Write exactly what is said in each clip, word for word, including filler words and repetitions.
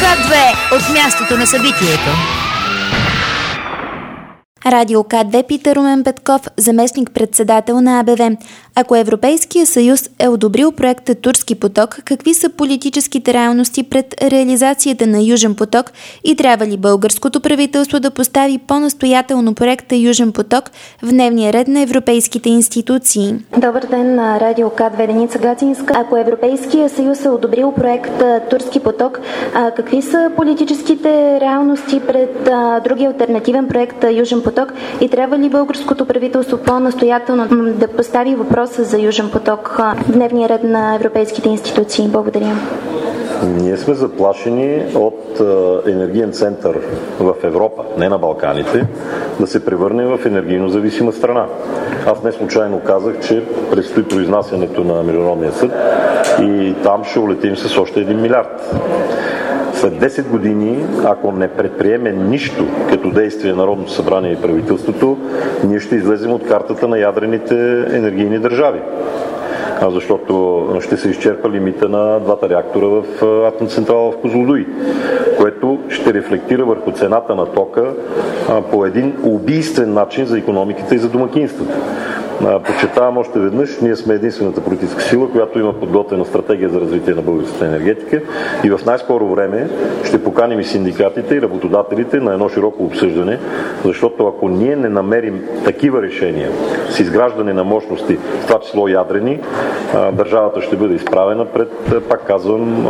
К две от мястото на събитието. Радио К две пита Румен Петков, заместник-председател на А Б В. Ако Европейския съюз е одобрил проекта Турски поток, какви са политическите реалности пред реализацията на Южен поток и трябва ли българското правителство да постави по-настоятелно проекта Южен поток в дневния ред на европейските институции? Добър ден на Радио К две, Деница Гацинска. Ако Европейския съюз е одобрил проекта Турски поток, какви са политическите реалности пред другия алтернативен проект Южен поток? И трябва ли българското правителство по-настоятелно да постави въпроса за Южен поток в дневния ред на европейските институции? Благодаря. Ние сме заплашени от енергиен център в Европа, не на Балканите, да се превърне в енергийно зависима страна. Аз не случайно казах, че предстои произнасянето на Международния съд и там ще улетим с още един милиард. След десет години, ако не предприеме нищо като действие на Народното събрание и правителството, ние ще излезем от картата на ядрените енергийни държави. Защото ще се изчерпа лимита на двата реактора в атомна централа в Козлодуй, което ще рефлектира върху цената на тока по един убийствен начин за икономиката и за домакинствата. Подчертавам още веднъж, ние сме единствената политическа сила, която има подготвена стратегия за развитие на българската енергетика и в най-скоро време ще поканим и синдикатите и работодателите на едно широко обсъждане, защото ако ние не намерим такива решения с изграждане на мощности, в това число ядрени, държавата ще бъде изправена пред, пак казвам,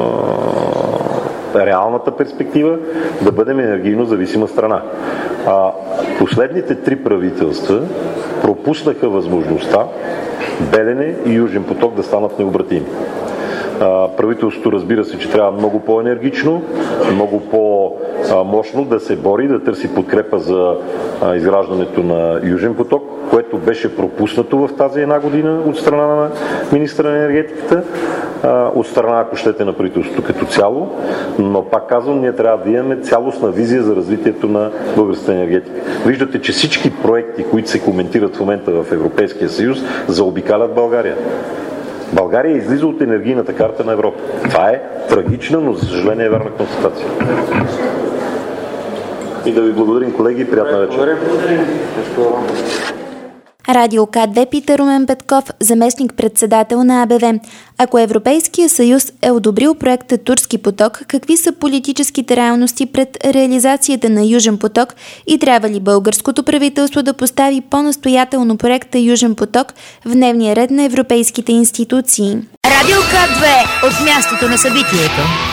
реалната перспектива да бъдем енергийно зависима страна. А последните три правителства пропуснаха възможността Белене и Южен поток да станат необратими. Правителството разбира се, че трябва много по-енергично, много по-мощно да се бори, да търси подкрепа за изграждането на Южен поток, което беше пропуснато в тази една година от страна на министъра на енергетиката, от страна, ако щете, на правителството като цяло, но пак казвам, ние трябва да имаме цялостна визия за развитието на българската енергетика. Виждате, че всички проекти, които се коментират в момента в Европейския съюз, заобикалят България. България излиза от енергийната карта на Европа. Това е трагична, но за съжаление е вярна констатация. И да ви благодарим, колеги, и приятна вечер. Радио К две пита Румен Петков, заместник-председател на А Б В. Ако Европейския съюз е одобрил проекта Турски поток, какви са политическите реалности пред реализацията на Южен поток и трябва ли българското правителство да постави по-настоятелно проекта Южен поток в дневния ред на европейските институции? Радио К две от мястото на събитието.